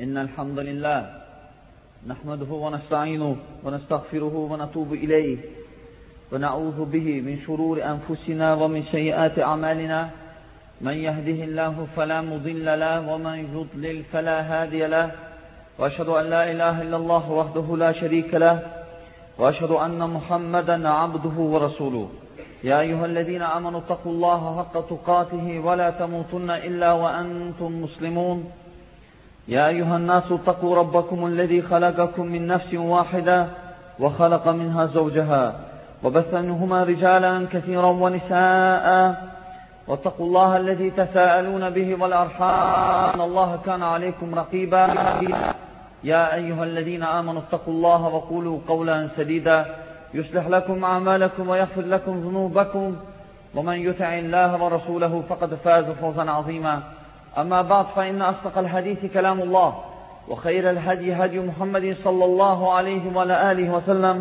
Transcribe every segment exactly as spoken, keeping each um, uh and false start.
إن الحمد لله نحمده ونستعينه ونستغفره ونتوب إليه ونعوذ به من شرور أنفسنا ومن سيئات أعمالنا من يهده الله فلا مضل له ومن يضلل فلا هادي له وأشهد أن لا إله إلا الله وحده لا شريك له وأشهد أن محمدا عبده ورسوله يا أيها الذين آمنوا اتقوا الله حق تقاته ولا تموتن إلا وأنتم مسلمون يا أيها الناس اتقوا ربكم الذي خلقكم من نفس واحدة وخلق منها زوجها وبث منهما رجالا كثيرا ونساء واتقوا الله الذي تساءلون به والأرحام إن الله كان عليكم رقيبا يا أيها الذين آمنوا اتقوا الله وقولوا قولا سديدا يصلح لكم أعمالكم ويغفر لكم ذنوبكم ومن يطع الله ورسوله فقد فاز فوزا عظيما أما بعد فإن أصدق الحديث كلام الله وخير الهدي هدي محمد صلى الله عليه وعلى آله وسلم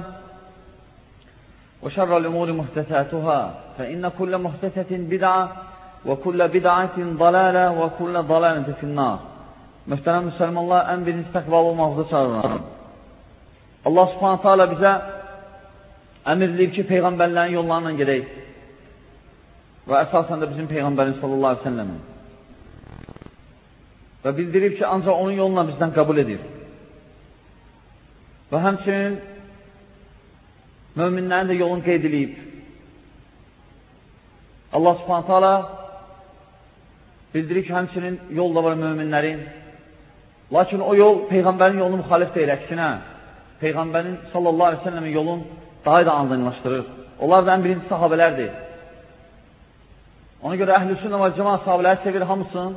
وشر الأمور محدثاتها فإن كل محدثة بدعة وكل بدعة ضلالة وكل ضلالة في النار. Mühtərəm müsəlmanlar, ən birinci təqvalı olmaqda çağırıram. Allah subhanətə alə bizə əmr edib ki, Peyğəmbərlərin yollarına gedək və əsasən də bizim Peyğəmbərin sallallahu aleyhi ve sellemin və bildirib ki, ancaq onun yoluna bizdən qəbul edir. Və həmçinin möminlərin də yolunu qeyd edib. Allah subhanətə alə bildirir ki, həmçinin yol da var möminlərin. Lakin o yol Peyğəmbərin yolunu müxalif deyil, əksinə Peyğəmbərin sallallahu aleyhi ve sellemin yolun daha da anlayınlaşdırır. Onlar da ən birinci sahabələrdir. Ona görə əhl-i sünnə və cəmaət sahabələri sevir hamısın.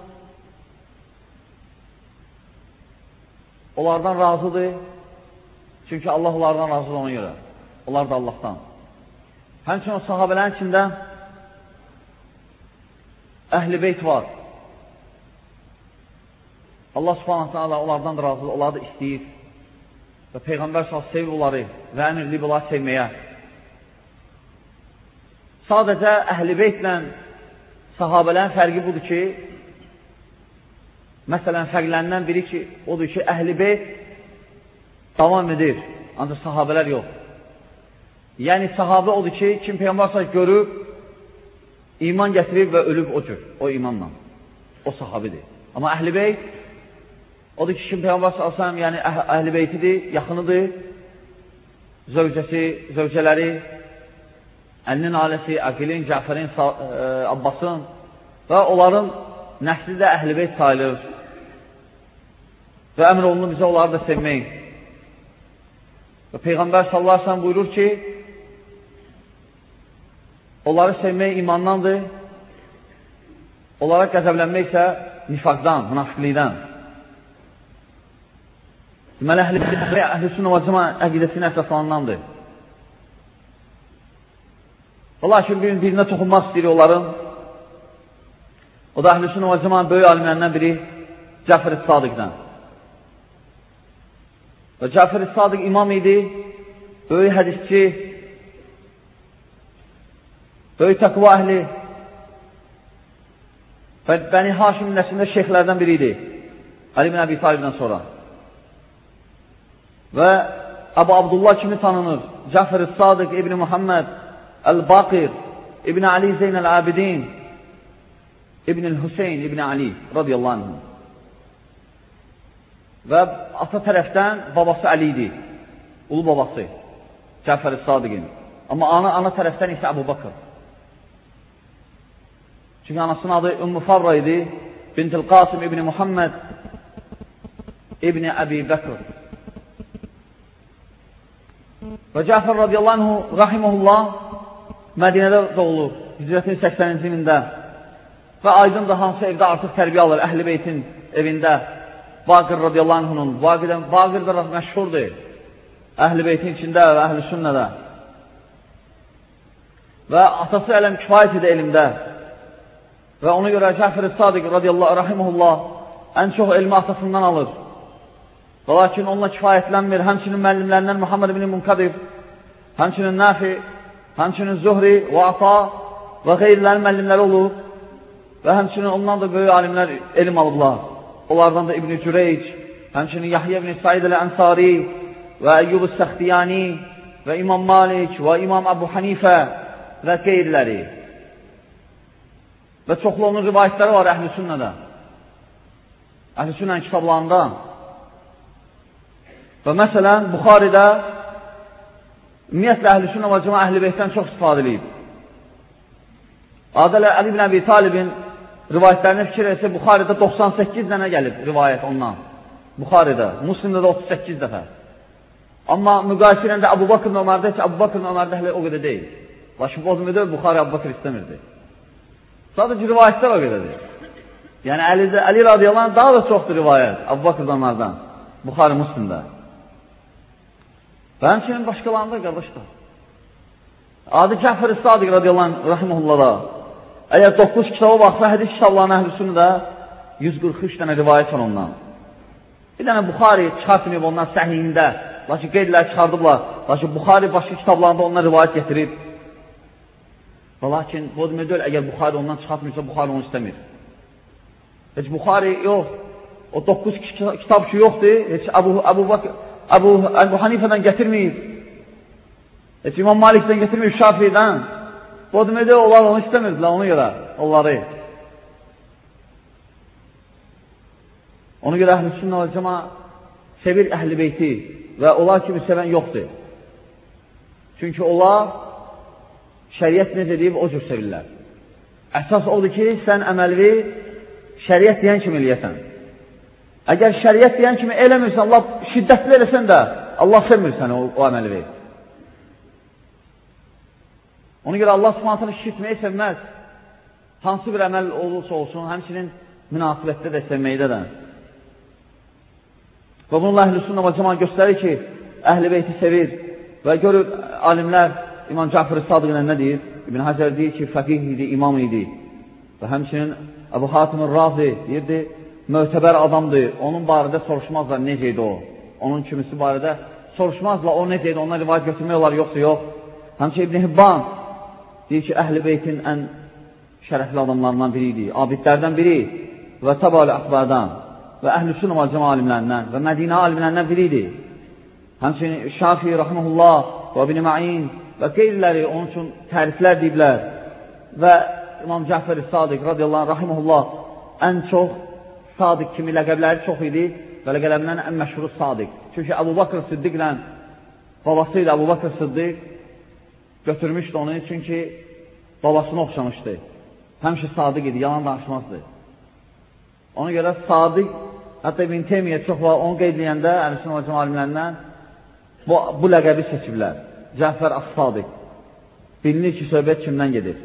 Onlardan razıdır. Çünki Allah onlardan razıdır ona görə. Onlar da Allahdan. Həmçinin o sahabələrin içində əhl-i beyt var. Allah subhanətə alə onlardan da razıdır, onları da istəyir. Və Peyğəmbər səhət sevir onları və əmr edib onları sevməyə. Sadəcə əhl-i beytlə sahabələrin fərqi budur ki, məsələn, fərqlərindən biri ki, odur ki, əhl-i beyt davam edir, ancaq sahabələr yox. Yəni, sahabə odur ki, kim Peyğəmbər səhət görüb, iman gətirib və ölüb o cür, o imanla. O sahabidir. Amma əhl-i beyt, odur ki, kim Peyğəmbər səhət, yəni əhl-i beytidir, yaxınıdır, zövcəsi, zövcələri, əlinin ailəsi, Aqilin, Cəfərin, Abbasın və onların nəsli də əhl-i beyt sayılır. Və əmr olunur bizə onları da sevmək. Və Peyğəmbər sallallahu aleyhi ve sellem buyurur ki, onları sevmək imandandır, onlara qəzəblənmək isə nifaqdan, münafiqlikdən. Deməli, əhl-i sünnə və cəmaət əqidəsinin əsaslarındandır. Və lakin bir birinə toxunmaq istəyir onların. O da əhl-i sünnə və cəmaət böyük alimlərindən biri Cəfər-i Sadiqdən. Və Cəfər-i Sadiq imam idi, böyük hədisçi, böyük təqva əhli və Bəni Haşim nəslində şeyxlərdən biri idi, Ali ibn Əbi Talibdən sonra. Və Əbu Abdullah kimi tanınır? Cəfər-i Sadiq İbn Muhammed Əl-Baqir İbn Ali Zeynəl-Abidin İbn-i Hüseyin İbn Ali radiyallahu anh. Və ata tərəfdən babası Əli idi, ulu babası Cəfər-i Sadiqin. Amma ana, ana tərəfdən isə Əbu Bakır. Çünki anasının adı Ümmü Farra idi, Bintil Qasim İbn Muhammed İbn Əbi Bəkr. Və Cəfər radiyallahu anh, rahiməhullah, Mədinədə doğulur, hicrətin səksəninci ilində. Və aydın da hansı evdə artıq tərbiyə alır, əhl-i beytin evində. Baqir radiyallahu anh'unun, Baqir də məşhurdur, əhl-i beytin içində və əhl-i sünnədə. Və atası ələm kifayət edə elmdə. Və ona görə Cəfər-i Sadiq radiyallahu rahiməhullah ən çox elmi atasından alır. Və lakin onunla kifayətlənmir. Həmçinin müəllimlərindən Muhammed ibn Munkadir, həmçinin Nafi, həmçinin Zuhri və Ata və qeyrilərin müəllimləri olur. Və həmçinin ondan da böyük alimlər elm alıblar. Onlardan da İbn-i Cüreyc, həmçinin Yahya ibn Said el-Ənsari və Əyyub el-Səxtiyani və İmam Malik və İmam Əbu Hanifə və qeyriləri. Və çoxlu onun rivayətləri var Əhl-i Sünnədə. Əhl-i Sünnənin kitablarında. Və məsələn, Buxaridə ümumiyyətlə Əhl-i Sünnə və Cəma Əhl-i Beytdən çox istifadə edib. Adələ Əli ibn Əbi Talibin rivayətlərinə fikir etsə, Buxaridə doxsan səkkiz dənə gəlib rivayət ondan. Buxaridə, Müslimdə də otuz səkkiz dəfə. Amma müqayisə ilə də Əbu Bakr Ömərdə ki, Əbu Bakr Ömərdə hələ o qədər deyil. Lakin o demədə Buxari Əbu Bakr istəmirdi. Sadəcə rivayətlər o qədərdir. Yəni Əli, Əli radiyallahu anh daha da çoxdur rivayət Əbu Bakr Ömərdən, Buxari Müslimdə. Və həmçinin başqalarında qardaşlar. Adi Cəfər Sadiq radiyallahu anh, rahiməhullah'a, əgər doqquz kitaba baxsa, hədis kitablarına Əhl-i Sünnədə yüz qırx üç dənə rivayət var ondan. Bir dənə Buxari çıxartmayıb ondan səhiyində, lakin qeydlər çıxardıblar, lakin Buxari başqa kitablarında ondan rivayət getirib. Və lakin, bu demək deyil, əgər Buxari ondan çıxartmıyorsa, Buxari onu istəmir. Heç Buxari yox, o doqquz kitab ki yoxdur, heç Əbu, Əbu, Əbu, Əbu Hanifədən gətirməyib, heç İmam Malikdən gətirməyib, Şafiidən. Bu demək deyil, onlar onu istəmirdilər, ona görə, onları. Ona görə Əhl-i Sünnə və Cəma sevir Əhl-i Beyti və onlar kimi sevən yoxdur. Çünki onlar şəriət necə deyib, o cür sevirlər. Əsas odur ki, sən əməlvi şəriət deyən kimi eləyəsən. Əgər şəriət deyən kimi eləmirsən, Allah şiddətli eləsən də, Allah sevmir səni o, o əməlvi. Ona görə Allah subhanətini şişitməyi sevməz. Hansı bir əməl olursa olsun, həmçinin münasibətdə də, sevməkdə də. Və bununla Əhl-i Sünnə və Cəma göstərir ki, Əhl-i Beyti sevir və görür alimlər İmam Cəfər Sadiqlə nə deyir? İbn Həcər deyir ki, fəqih idi, imam idi. Və həmçinin Əbu Hatim Razi deyirdi, mötəbər adamdır, onun barədə soruşmazlar necə idi o. Onun kimisi barədə soruşmazlar, o necə idi, ondan rivayət götürmək olar, yoxdur, yox. Həmçinin İbn Hibban deyir ki, Əhl-i Beytin ən şərəfli adamlarından biri idi, abidlərdən biri və təbəli əxbardan və Əhl-i Sünnə və Cəma alimlərindən və Mədinə alimlərindən biri idi. Həmçinin Şafii, Rahiməhullah və İbn Ma'in və qeyriləri onun üçün təriflər deyiblər və İmam Cəfər Sadiq radiyallahu anh, Rahiməhullah ən çox Sadiq kimi ləqəbləri çox idi və ləqəblərindən ən məşhuru Sadiq. Çünki Əbu Bakr Siddiqlə babası ilə Əbu Bakr Siddiq götürmüşdü onu, çünki babasını oxşamışdı. Həmişə Sadiq idi, yalan danışmazdı. Ona görə Sadiq, hətta İbn Teymiyyə çox var, onu qeydləyəndə Əhl-i Sünnə və Cəma alimlərindən bu, bu ləqəbi seçiblər. Cəfər As-Sadiq. Bilinir ki, söhbət kimdən gedir?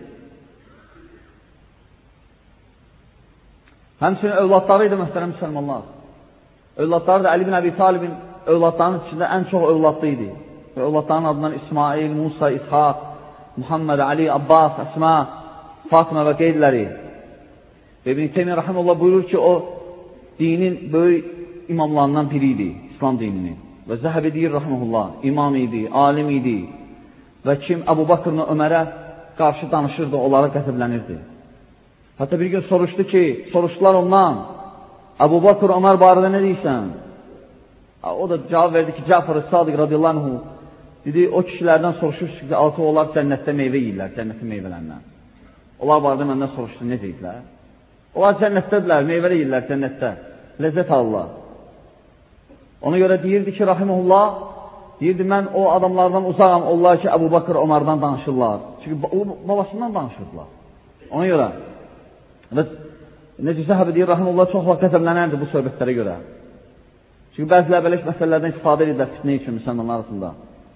Həmçinin övladları idi, mühtərəm müsəlmanlar. Övladları da Əli ibn Əbi Talibin övladlarının içində ən çox övladlı idi. Və övladların adından İsmail, Musa, İshaq, Muhammed, Ali, Abbas, Əsma, Fatıma və qeydləri. Və İbn Teymiyyə Rahimullah buyurur ki, o dinin böyük imamlarından biri idi, İslam dininin. Və Zəhəbi deyir, Rahimullah, imam idi, alim idi. Və kim Əbu Bakr'ın Ömərə qarşı danışırdı, onlara qəzəblənirdi. Hətta bir gün soruşdu ki, soruşdular ondan, Əbu Bakr Ömər barədə nə deyirsən? O da cavab verdi ki, Cəfər Sadiq radiyallahu anhu, dedi, o kişilərdən soruşursunuz ki, altı onlar cənnətdə meyvə yiyirlər, cənnətin meyvələrindən. Onlar barədə məndən soruşdu, necə yiyirlər? Onlar cənnətdədirlər, meyvələ yiyirlər cənnətdə, ləzzət alırlar. Ona görə deyirdi ki, Rahimullah, deyirdi, mən o adamlardan uzağam, onlar ki, Əbu Bakr Ömərdən danışırlar. Çünki o babasından danışırdılar. Ona görə, və necə Zəhəbi deyir, Rahimullah çox vaxt qəzəblənərdi bu söhbətlərə görə. Çünki bəzilər belə məsələlərdən istifadə edirlər fitnə üçün müsəlmanlar arasında.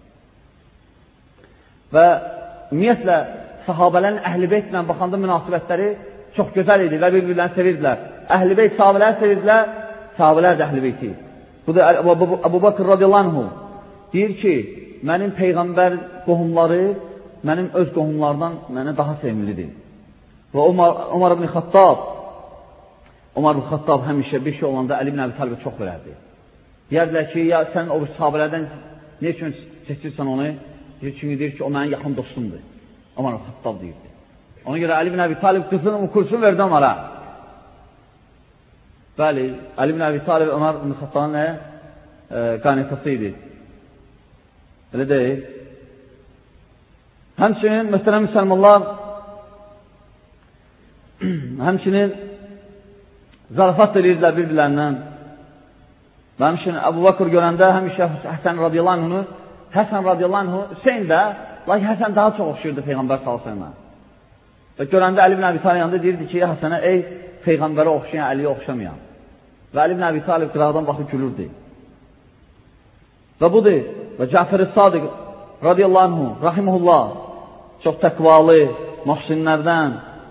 Və ümumiyyətlə, sahabələrin Əhl-i Beytlə baxanda münasibətləri çox gözəl idi və bir-birlərini sevirdilər. Əhl-i Beyt sahabələri sevirdilər, sahabələr də Əhl-i Beyti. Bu da Əbu Bakr radiyallahu anhu deyir ki, mənim Peyğəmbər qohumları mənim öz qohumlardan mənə daha sevimlidir. Və Umar ibn Xattab Umar ibn Xattab həmişə bir şey olanda Əli ibn Əbi Talibə çox verərdi. Deyərdilər ki, ya sən o sahabələrdən ne üçün seçirsən onu? Çünki deyir ki, o mənim yaxın dostumdur. Umar ibn Xattab deyirdi. Ona görə Əli ibn Əbi Talib qızını ukursun verdi Umara. Bəli, Əli ibn Əbi Talib Ömər ibn Xattanın nə? E, qaynatası idi. Elə deyil. Həmçinin, mühtərəm müsəlmanlar, həmçinin zarafat edirdilər bir-birlərindən. Və həmçinin Əbu Bakır görəndə həmişə Həsən radiyallahu anhunu, Həsən radiyallahu anhu, Hüseyin də, lakin Həsən daha çox oxşuyurdu Peyğəmbər sallallahu. Və görəndə Əli ibn Əbi Talib yanında deyirdi ki, Həsənə, ey Peyğəmbərə oxşayan, Əliyə oxşamayan. Və Əli ibn Əbi Talib qıraqdan baxıb gülürdü. Və budur, və Cəfər-i Sadiq radiyallahu anhu, rahimullah, çox təqvalı, muhsinlərdən,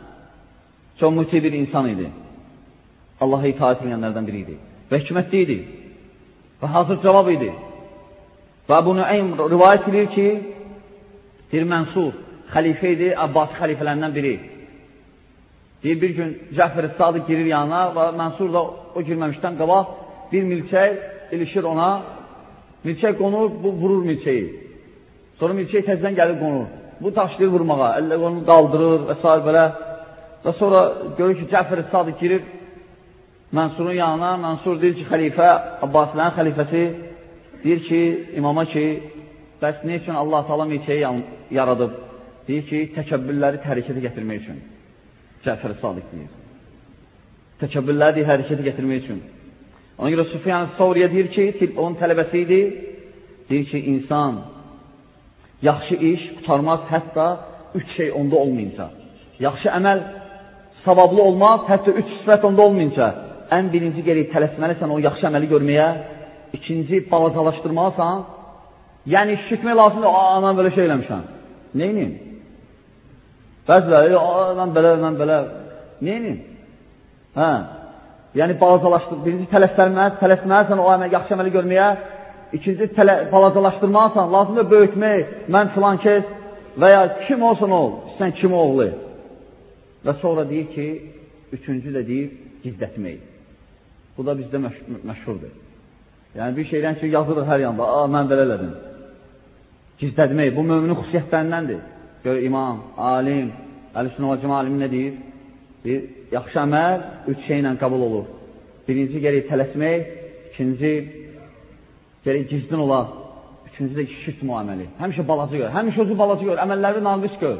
çox müti bir insan idi. Allah'a itaat edənlərdən biri idi. Və hikmətli idi. Və hazır cavab idi. Və Əbu Nuaym rivayət edir ki, bir Mənsur xəlifə idi, Abbas xəlifələrindən biri. Deyir, bir gün Cəfər-i Sadiq girir yanına və Mənsur da o girməmişdən qabaq bir milçək ilişir ona. Milçək qonur, bu vurur milçəyi. Sonra milçək təzdən gəlir qonur. Bu taşlayır vurmağa, əllə onu qaldırır və s. belə. Və sonra görür ki, Cəfər-i Sadiq girir Mənsurun yanına. Mənsur deyir ki, xəlifə, Abbasilərin xəlifəsi deyir ki, imama ki, bəs ne üçün Allah-u Teala milçəyi yaradıb? Deyir ki, təkəbbürləri hərəkətə gətirmək üçün. Cəfər-i Sadiq deyir. Təkəbbürləri hərəkətə gətirmək üçün. Ona görə Süfyan Savriyə deyir ki, onun tələbəsi idi. Deyir ki, insan yaxşı iş qutarmaz hətta üç şey onda olmayınca. Yaxşı əməl savablı olmaz, hətta üç sifət onda olmayınca. Ən birinci gerək tələsməlisən o yaxşı əməli görməyə. İkinci, balacalaşdırmalısan. Yəni, şükmək lazımdır, aa, mən belə şey eləmişəm. Neyinin? Bəziləri, aa, mən belə, mən belə. Neyinin? Hə? Yəni, balacalaşdır. Birinci, tələsməlisən, tələsməlisən o əməl, yaxşı əməli görməyə. İkinci, balacalaşdırmalısan, lazımdır böyütmək, mən filan kes və ya kim olsun ol, sən kim oğlu. Və sonra deyir ki, üçüncü də deyir, gizlətmək. Bu da bizdə məş məşhurdur. Yəni, bir şeydən ki, yazılır hər yanda, aa, mən belə elədim. Gizlətmək, bu müminin xüsusiyyətlərindəndir. Gör, imam, alim, Əl-Sünnə və Cəmaə alimi nə deyir? Deyir, yaxşı əməl üç şeylə qəbul olur. Birinci, gerək tələsmək, ikinci, gerək gizlin olar, üçüncü də şirk müaməli. Həmişə balacı gör, həmişə özü balacı gör, əməlləri naqis gör.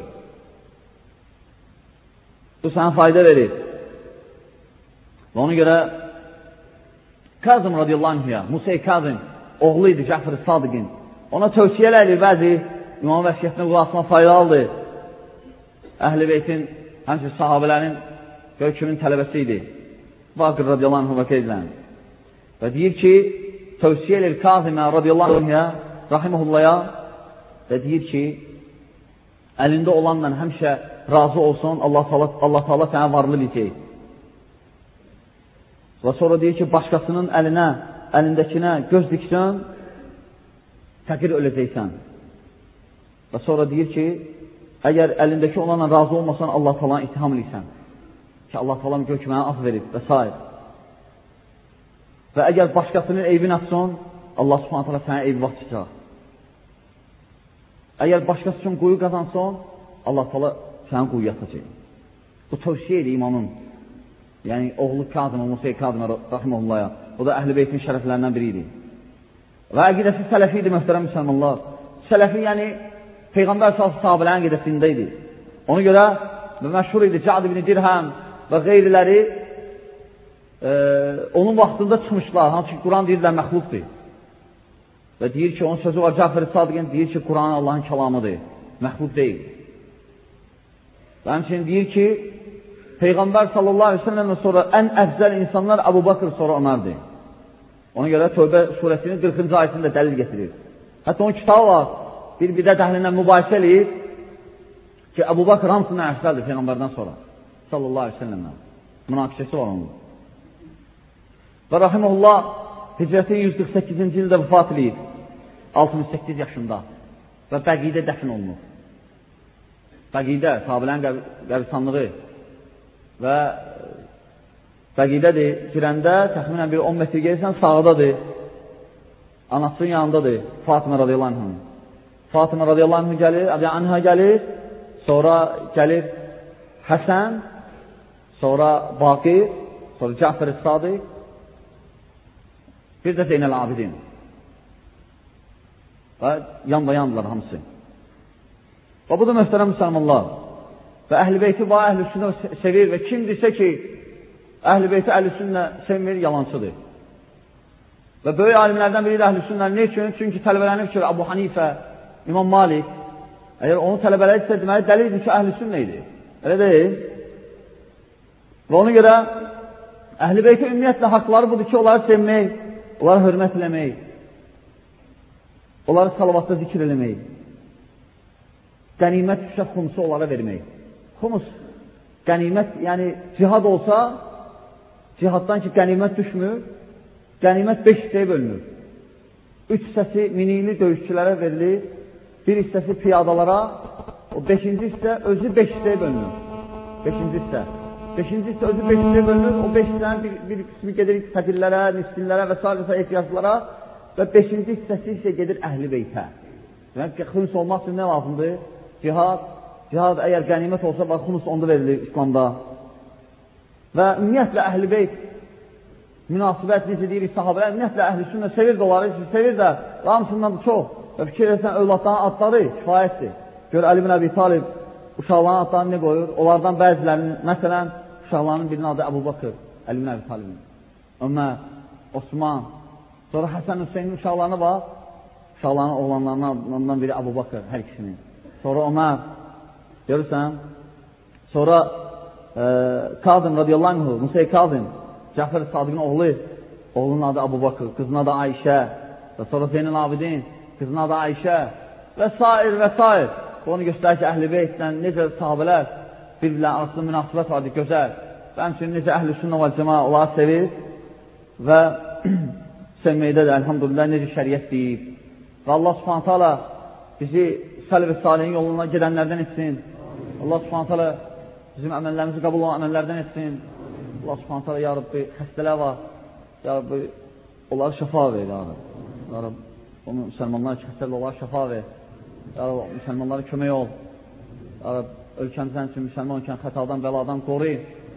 Bu sənə fayda verir. Və ona görə Kazım radiyallahu anhüya, Musa Kazım, oğlu idi Cəfər-i Sadiqin. Ona tövsiyələr edir, bəzi İmam vəsiyyətinə qulaqsına faydalıdır. Əhl-i Beytin, həmçin sahabələrin hökümün tələbəsi idi. Bakır radiyallahu anhü vəkə edilən. Və deyir ki, tövsiyə edir Kazımə radiyallahu anhüya, rahiməhullaya və deyir ki, əlində olanla həmişə razı olsun, Allah Teala sənə varlı biləcək. Və sonra deyir ki, başqasının əlinə, əlindəkinə göz diksən, təqir öləcəksən. Və sonra deyir ki, əgər əlindəki olanla razı olmasan, Allah Teala'nı ittiham edirsən. Ki, Allah Teala'nın gör ki, mənə af verib və s. Və əgər başqasının eybini atsan, Allah Subhanahu Teala sənə eybi vaxtacaq. Əgər başqası üçün quyu qazansan, Allah Teala sənə quyu atacaq. Bu tövsiyə edir imamın. Yəni, oğlu Kazım'a, Musa Kazım'a, rahiməhullaya. O da Əhl-i Beytin şərəflərindən biri idi. Və əqidəsi sələfi idi, möhtərəm müsəlmanlar. Sələfi, yəni, Peyğəmbər sahabələrin əqidəsində idi. Ona görə məşhur idi, Cəd ibn Dirhəm və qeyriləri e, onun vaxtında çıxmışlar. Hansı ki, Quran deyirlər, məxluqdur. Və deyir ki, onun sözü var, Cəfər-i Sadiqin deyir ki, Quran Allahın kəlamıdır, məxluq deyil. Və həmçinin deyir ki, Peyğəmbər sallallahu aleyhi ve sellem'dən sonra ən əfzəl insanlar Əbu Bakır sonra Ömərdir. Ona görə Tövbə surəsinin qırxıncı ayəsində dəlil getirir. Hətta onun kitabı var, bir bidət əhlindən mübahisə eləyir ki, Əbu Bakır hamısından əfzəldir Peyğəmbərdən sonra. Sallallahu aleyhi ve sellem'dən. Münaqişəsi var onun. Və rahiməhullah Hicrətin yüz qırx səkkizinci ildə vəfat eləyir. altmış səkkiz yaşında. Və Bəqidə dəfn olunur. Bəqidə, sahabilərin qəbristanlığı. Və Bəqidədir, girəndə təxminən bir on metr gelirsən, sağdadır. Anasının yanındadır, Fatimə radiyallahu anhın. Fatimə radiyallahu anhın gəlir, anhə gəlir, sonra gəlir Həsən, sonra Baqir, sonra Cəfər-i Sadiq bir də Zeynəl Abidin. Və yan-da yandılar hamısı. Və bu da möhtərəm müsəlmanlar. Və Əhl-i Beyti və Əhl-i Sünnə sevir və kim desə ki, Əhl-i Beyti Əhl-i Sünnə sevmir, yalancıdır. Və böyük alimlərdən biri də Əhl-i Sünnə ne üçün? Çünki tələbələrini fikir Əbu Hanifə, İmam Malik, əgər onu tələbələri isə deməli, dəlildir ki, Əhl-i Sünnə idi. Elə deyil. Və ona görə Əhl-i Beyti ümumiyyətlə haqları budur ki, onları sevmək, onları hörmət eləmək, onları salavatda zikr eləmək, qənimət düşə xumsu onlara vermək. Xumus, qənimət, yəni cihad olsa, cihaddan ki, qənimət düşmür, qənimət beş hissəyə bölünür. Üç hissəsi minili döyüşçülərə verilir, bir hissəsi piyadalara, o beşinci hissə özü beş hissəyə bölünür. Beşinci hissə. Beşinci hissə özü beş hissəyə bölünür, o beş hissənin bir, bir qismi gedir fəqirlərə, miskinlərə və s. və ehtiyaclara və beşinci hissəsi isə gedir Əhl-i Beytə. Yəni, xümus olmaq üçün nə lazımdır? Cihad. Cihad əgər qənimət olsa, bax, xümus onda verilir İslamda. Və ümumiyyətlə Əhl-i Beyt münasibət, necə deyirik, sahabələr, ümumiyyətlə Əhl-i Sünnə sevir də onları, sevir də, hamısından çox. Və fikir etsən, övladların adları kifayətdir. Gör, Əli bin Əbi Talib uşaqların adlarını ne qoyur? Onlardan bəzilərinin, məsələn, uşaqlarının birinin adı Əbu Bakır, Əli bin Əbi Talibin. Ömər, Osman, sonra Həsən Hüseynin uşaqlarına bax, uşaqlarının oğlanlarından biri Əbu Bakır, hər ikisinin. Sonra Ömər, görürsən, sonra e, Kazım radiyallahu anhu, Musey Kazım, Cəfər Sadiqin oğlu, oğlunun adı Əbu Bakır, qızın adı Ayşə, və sonra Zeynəl Abidin, qızın adı Ayşə və s. və s. Onu göstərir ki, Əhl-i Beytdən necə sahabələr bir-birlə arasında münasibət vardır, gözəl. Və həmçinin necə Əhl-i Sünnə və Cəma onları sevir və sevməkdə də, əlhamdülillah, necə şəriət deyib. Və Allah subhanətə alə bizi sələf-i salihin yoluna gedənlərdən etsin. Allah subhanətə alə bizim əməllərimizi qəbul olan əməllərdən etsin. Allah subhanətə alə, ya Rabbi, xəstələr var. Ya Rabbi, onları şəfa ver, ya Rabbi. Ya Rabbi, onu müsəlmanlar ki, xəstələr onları şəfa ver. Ya Rabbi, müsəlmanlara kömək ol. Ya Rabbi, ölkəmizdən üçün müsəlman ikən xətadan, bəladan qoru.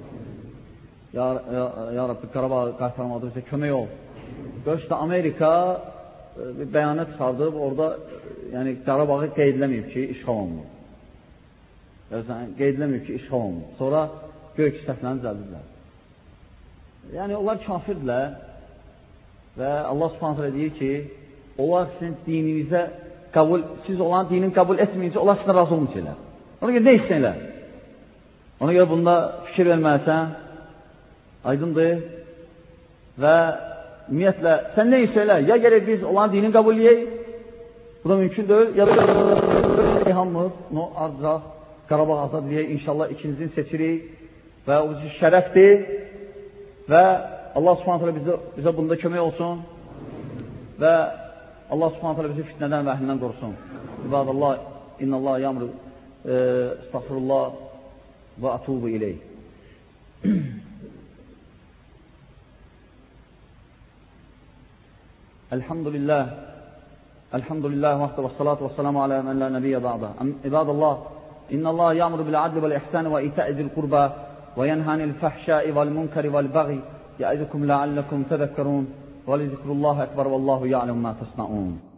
Ya, ya, ya Rabbi, Qarabağ qaytarmadı bizə kömək ol. Görüşdə Amerika bir bəyanat çıxardıb, orada yəni, Qarabağı qeydləməyib ki, işğal olunur. Qeydləməyib ki, işğal olunur. Sonra gök səhvlərini düzəldirlər. Yəni, onlar kafirdirlər və Allah subhanətlə deyir ki, onlar sizin dininizə qəbul, siz olan dinin qəbul etməyincə, onlar sizə razı olmayacaqlar. Ona görə nə istəyirlər? Ona görə bunda fikir verməlisən, aydındır və ümumiyyətlə, sən nə istəyirlər? Ya gərək biz olan dinin qəbul edək, bu da mümkündür, ya da hamımız, no, arzacaq, Qarabağ azad edək, inşallah ikincini seçirik və o şərəfdir və Allah subhanətlə bizə, bizə bunda kömək olsun və Allah subhanətlə bizi fitnədən və əhlindən qorusun. İbadallah, innallah yamru, estağfurullah və atubu ileyh. Elhamdülillah, elhamdülillah, vahdə və salatu və salamu alə mən la nəbiyyə ba'da. İbadallah, innallah yamru bil adli vəl ihsani və itəizil qurba və yenhanil fəhşai vəl munkari vəl bəği yəidukum la'allakum tədəkkarun və li zikrullah əkbar və allahu ya'lem ma təsna'un.